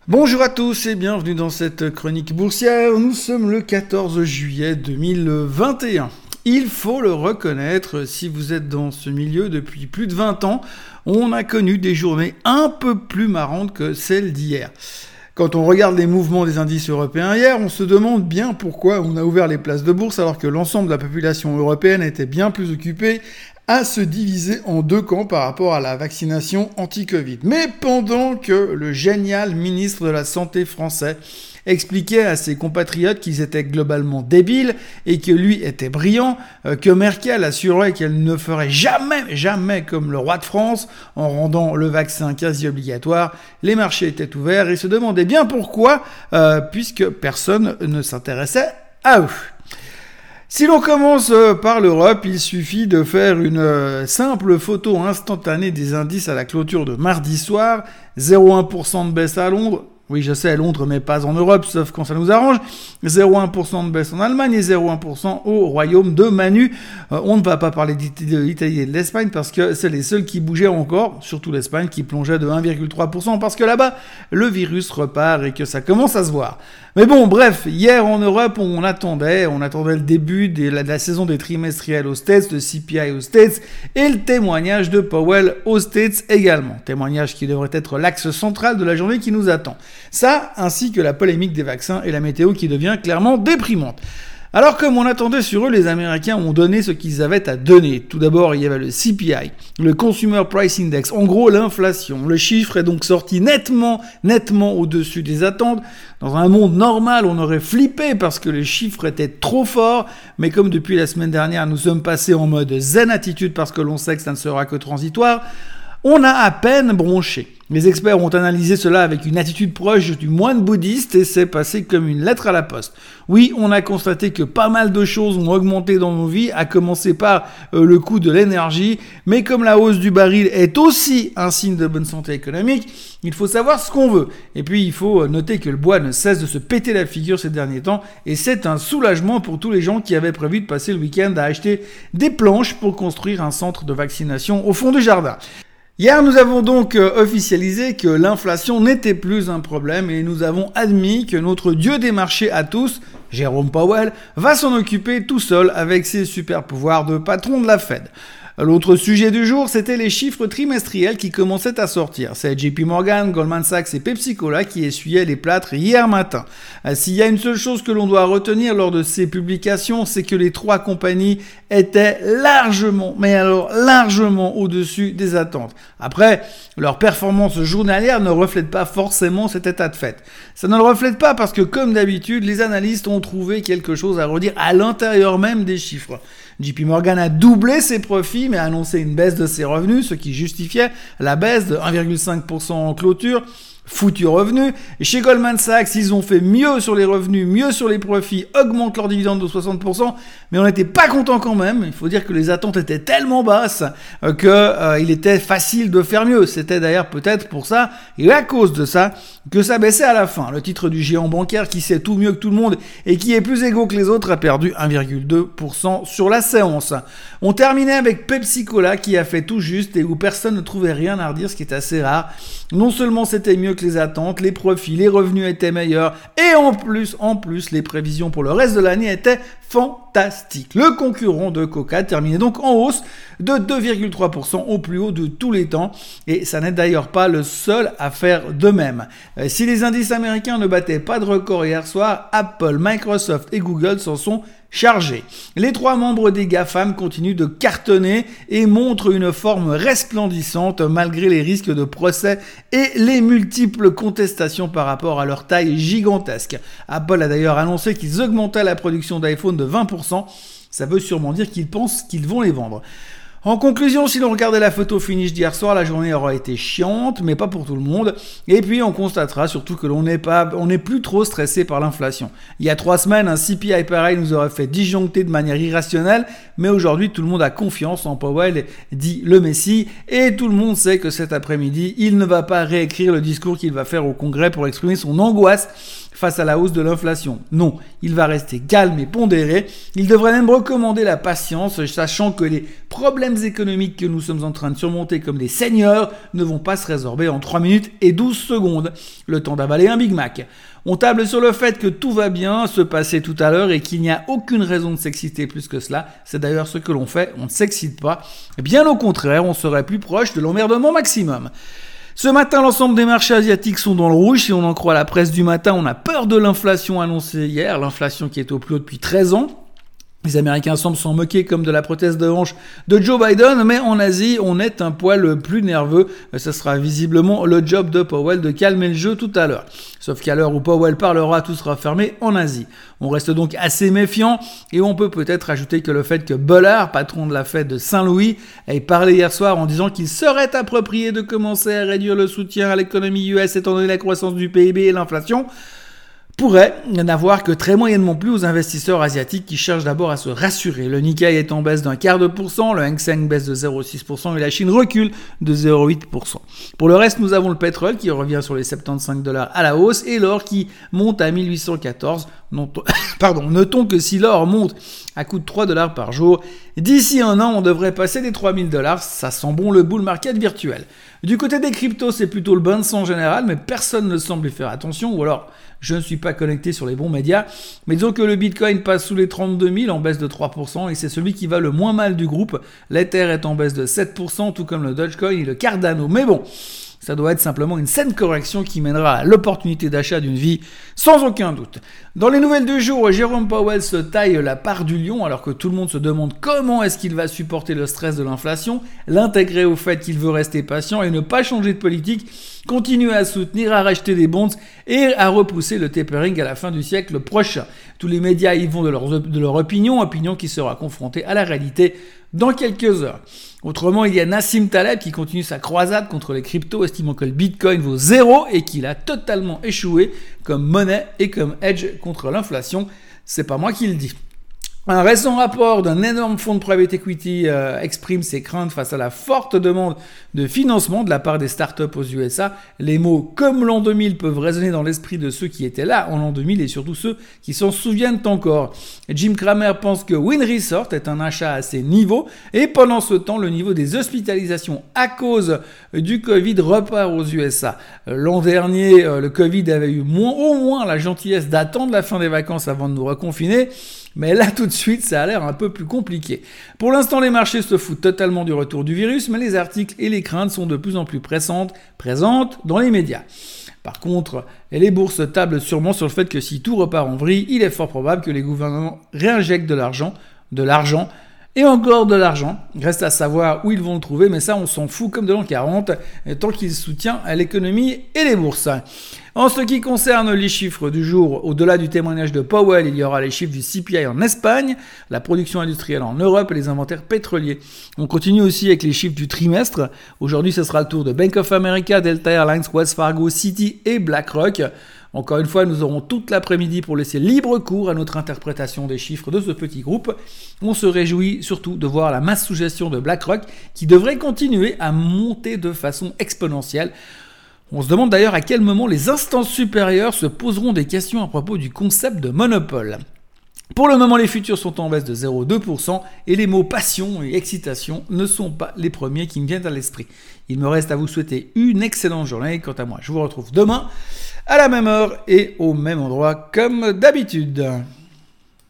Bonjour à tous et bienvenue dans cette chronique boursière. Nous sommes le 14 juillet 2021. Il faut le reconnaître, si vous êtes dans ce milieu depuis plus de 20 ans, on a connu des journées un peu plus marrantes que celles d'hier. Quand on regarde les mouvements des indices européens hier, on se demande bien pourquoi on a ouvert les places de bourse alors que l'ensemble de la population européenne était bien plus occupée à se diviser en deux camps par rapport à la vaccination anti-Covid. Mais pendant que le génial ministre de la Santé français expliquait à ses compatriotes qu'ils étaient globalement débiles et que lui était brillant, que Merkel assurait qu'elle ne ferait jamais comme le roi de France en rendant le vaccin quasi obligatoire, les marchés étaient ouverts et se demandaient bien pourquoi, puisque personne ne s'intéressait à eux. Si l'on commence par l'Europe, il suffit de faire une simple photo instantanée des indices à la clôture de mardi soir. 0,1% de baisse à Londres. Oui, je sais, à Londres, mais pas en Europe, sauf quand ça nous arrange. 0,1% de baisse en Allemagne et 0,1% au Royaume de Manu. On ne va pas parler de l'Italie et de l'Espagne parce que c'est les seuls qui bougeaient encore, surtout l'Espagne qui plongeait de 1,3% parce que là-bas, le virus repart et que ça commence à se voir. Mais bon, bref, hier en Europe, on attendait le début de la saison des trimestriels aux States, de CPI aux States et le témoignage de Powell aux States également. Témoignage qui devrait être l'axe central de la journée qui nous attend. Ça, ainsi que la polémique des vaccins et la météo qui devient clairement déprimante. Alors comme on attendait sur eux, les Américains ont donné ce qu'ils avaient à donner. Tout d'abord, il y avait le CPI, le Consumer Price Index, en gros l'inflation. Le chiffre est donc sorti nettement au-dessus des attentes. Dans un monde normal, on aurait flippé parce que les chiffres étaient trop forts, mais comme depuis la semaine dernière, nous sommes passés en mode zen attitude parce que l'on sait que ça ne sera que transitoire, on a à peine bronché. Les experts ont analysé cela avec une attitude proche du moine bouddhiste et c'est passé comme une lettre à la poste. Oui, on a constaté que pas mal de choses ont augmenté dans nos vies, à commencer par le coût de l'énergie, mais comme la hausse du baril est aussi un signe de bonne santé économique, il faut savoir ce qu'on veut. Et puis il faut noter que le bois ne cesse de se péter la figure ces derniers temps et c'est un soulagement pour tous les gens qui avaient prévu de passer le week-end à acheter des planches pour construire un centre de vaccination au fond du jardin. Hier, nous avons donc officialisé que l'inflation n'était plus un problème et nous avons admis que notre dieu des marchés à tous, Jérôme Powell, va s'en occuper tout seul avec ses super pouvoirs de patron de la Fed. L'autre sujet du jour, c'était les chiffres trimestriels qui commençaient à sortir. C'est JP Morgan, Goldman Sachs et Pepsi Cola qui essuyaient les plâtres hier matin. S'il y a une seule chose que l'on doit retenir lors de ces publications, c'est que les trois compagnies étaient largement au-dessus des attentes. Après, leur performance journalière ne reflète pas forcément cet état de fait. Ça ne le reflète pas parce que, comme d'habitude, les analystes ont trouvé quelque chose à redire à l'intérieur même des chiffres. JP Morgan a doublé ses profits mais a annoncé une baisse de ses revenus, ce qui justifiait la baisse de 1,5% en clôture. Foutu revenu. Et chez Goldman Sachs, ils ont fait mieux sur les revenus, mieux sur les profits, augmentent leur dividende de 60%, mais on n'était pas content quand même. Il faut dire que les attentes étaient tellement basses qu'il était facile de faire mieux. C'était d'ailleurs peut-être pour ça, et à cause de ça, que ça baissait à la fin. Le titre du géant bancaire qui sait tout mieux que tout le monde et qui est plus égaux que les autres a perdu 1,2% sur la séance. On terminait avec Pepsi Cola qui a fait tout juste et où personne ne trouvait rien à redire, ce qui est assez rare. Non seulement c'était mieux que les attentes, les profits, les revenus étaient meilleurs et en plus, les prévisions pour le reste de l'année étaient fantastiques. Le concurrent de Coca terminait donc en hausse de 2,3% au plus haut de tous les temps et ça n'est d'ailleurs pas le seul à faire de même. Si les indices américains ne battaient pas de record hier soir, Apple, Microsoft et Google s'en sont chargés. Les trois membres des GAFAM continuent de cartonner et montrent une forme resplendissante malgré les risques de procès et les multiples contestations par rapport à leur taille gigantesque. Apple a d'ailleurs annoncé qu'ils augmentaient la production d'iPhone de 20%. Ça veut sûrement dire qu'ils pensent qu'ils vont les vendre. En conclusion, si l'on regardait la photo finish d'hier soir, la journée aura été chiante, mais pas pour tout le monde. Et puis, on constatera surtout que l'on n'est plus trop stressé par l'inflation. Il y a 3 semaines, un CPI pareil nous aurait fait disjoncter de manière irrationnelle, mais aujourd'hui, tout le monde a confiance en Powell, dit le Messie, et tout le monde sait que cet après-midi, il ne va pas réécrire le discours qu'il va faire au Congrès pour exprimer son angoisse face à la hausse de l'inflation. Non, il va rester calme et pondéré. Il devrait même recommander la patience, sachant que les problèmes problèmes économiques que nous sommes en train de surmonter comme des seigneurs ne vont pas se résorber en 3 minutes et 12 secondes, le temps d'avaler un Big Mac. On table sur le fait que tout va bien se passer tout à l'heure et qu'il n'y a aucune raison de s'exciter plus que cela. C'est d'ailleurs ce que l'on fait, on ne s'excite pas. Bien au contraire, on serait plus proche de l'emmerdement maximum. Ce matin, l'ensemble des marchés asiatiques sont dans le rouge. Si on en croit la presse du matin, on a peur de l'inflation annoncée hier, l'inflation qui est au plus haut depuis 13 ans. Les Américains semblent s'en moquer comme de la prothèse de hanche de Joe Biden, mais en Asie, on est un poil plus nerveux. Ce sera visiblement le job de Powell de calmer le jeu tout à l'heure. Sauf qu'à l'heure où Powell parlera, tout sera fermé en Asie. On reste donc assez méfiant et on peut peut-être ajouter que le fait que Bullard, patron de la Fed de Saint-Louis, ait parlé hier soir en disant qu'il serait approprié de commencer à réduire le soutien à l'économie US étant donné la croissance du PIB et l'inflation, pourrait n'avoir que très moyennement plu aux investisseurs asiatiques qui cherchent d'abord à se rassurer. Le Nikkei est en baisse d'0,25%, le Hang Seng baisse de 0,6% et la Chine recule de 0,8%. Pour le reste, nous avons le pétrole qui revient sur les $75 à la hausse et l'or qui monte à 1814. Notons que si l'or monte à coût de $3 par jour, d'ici un an, on devrait passer des $3000. Ça sent bon le bull market virtuel. Du côté des cryptos, c'est plutôt le bain de sang en général, mais personne ne semble y faire attention, ou alors je ne suis pas connecté sur les bons médias. Mais disons que le Bitcoin passe sous les 32 000 en baisse de 3%, et c'est celui qui va le moins mal du groupe. L'Ether est en baisse de 7%, tout comme le Dogecoin et le Cardano. Mais bon, ça doit être simplement une saine correction qui mènera à l'opportunité d'achat d'une vie, sans aucun doute. Dans les nouvelles du jour, Jérôme Powell se taille la part du lion alors que tout le monde se demande comment est-ce qu'il va supporter le stress de l'inflation, l'intégrer au fait qu'il veut rester patient et ne pas changer de politique, continuer à soutenir, à racheter des bonds et à repousser le tapering à la fin du siècle prochain. Tous les médias y vont de leur opinion qui sera confrontée à la réalité dans quelques heures. Autrement, il y a Nassim Taleb qui continue sa croisade contre les cryptos, estimant que le Bitcoin vaut 0 et qu'il a totalement échoué comme monnaie et comme hedge contre l'inflation. C'est pas moi qui le dis. Un récent rapport d'un énorme fonds de private equity exprime ses craintes face à la forte demande de financement de la part des startups aux USA. Les mots « comme l'an 2000 » peuvent résonner dans l'esprit de ceux qui étaient là en l'an 2000 et surtout ceux qui s'en souviennent encore. Jim Cramer pense que Wynn Resort est un achat à ses niveaux et pendant ce temps, le niveau des hospitalisations à cause du Covid repart aux USA. L'an dernier, le Covid avait eu au moins la gentillesse d'attendre la fin des vacances avant de nous reconfiner. Mais là, tout de suite, ça a l'air un peu plus compliqué. Pour l'instant, les marchés se foutent totalement du retour du virus, mais les articles et les craintes sont de plus en plus présentes dans les médias. Par contre, les bourses tablent sûrement sur le fait que si tout repart en vrille, il est fort probable que les gouvernements réinjectent de l'argent, et encore de l'argent. Reste à savoir où ils vont le trouver, mais ça, on s'en fout comme de l'an 40, tant qu'il soutient l'économie et les bourses. En ce qui concerne les chiffres du jour, au-delà du témoignage de Powell, il y aura les chiffres du CPI en Espagne, la production industrielle en Europe et les inventaires pétroliers. On continue aussi avec les chiffres du trimestre. Aujourd'hui, ce sera le tour de Bank of America, Delta Airlines, Wells Fargo, Citi et BlackRock. Encore une fois, nous aurons toute l'après-midi pour laisser libre cours à notre interprétation des chiffres de ce petit groupe. On se réjouit surtout de voir la masse sous gestion de BlackRock qui devrait continuer à monter de façon exponentielle. On se demande d'ailleurs à quel moment les instances supérieures se poseront des questions à propos du concept de monopole. Pour le moment, les futurs sont en baisse de 0,2% et les mots passion et excitation ne sont pas les premiers qui me viennent à l'esprit. Il me reste à vous souhaiter une excellente journée. Quant à moi, je vous retrouve demain à la même heure et au même endroit comme d'habitude.